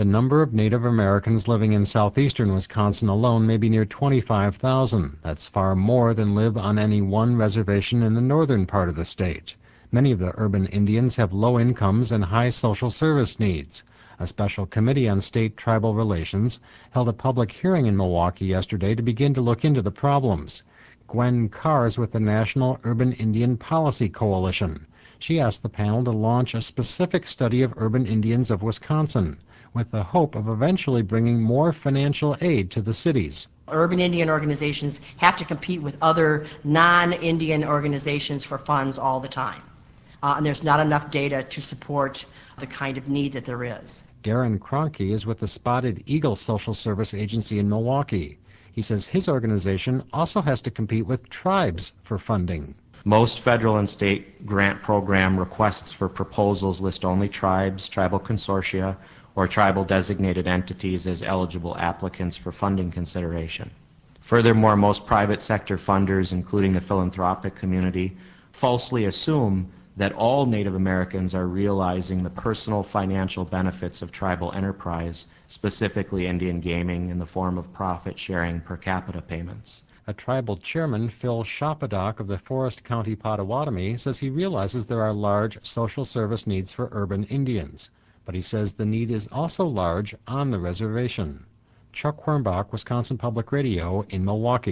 The number of Native Americans living in southeastern Wisconsin alone may be near 25,000. That's far more than live on any one reservation in the northern part of the state. Many of the urban Indians have low incomes and high social service needs. A special committee on state tribal relations held a public hearing in Milwaukee yesterday to begin to look into the problems. Gwen Carr is with the National Urban Indian Policy Coalition. She asked the panel to launch a specific study of urban Indians of Wisconsin, with the hope of eventually bringing more financial aid to the cities. Urban Indian organizations have to compete with other non-Indian organizations for funds all the time. And there's not enough data to support the kind of need that there is. Darren Kroenke is with the Spotted Eagle Social Service Agency in Milwaukee. He says his organization also has to compete with tribes for funding. Most federal and state grant program requests for proposals list only tribes, tribal consortia, or tribal designated entities as eligible applicants for funding consideration. Furthermore, most private sector funders, including the philanthropic community, falsely assume that all Native Americans are realizing the personal financial benefits of tribal enterprise, specifically Indian gaming, in the form of profit-sharing per capita payments. A tribal chairman, Phil Shapadock of the Forest County Potawatomi, says he realizes there are large social service needs for urban Indians, but he says the need is also large on the reservation. Chuck Hornbach, Wisconsin Public Radio in Milwaukee.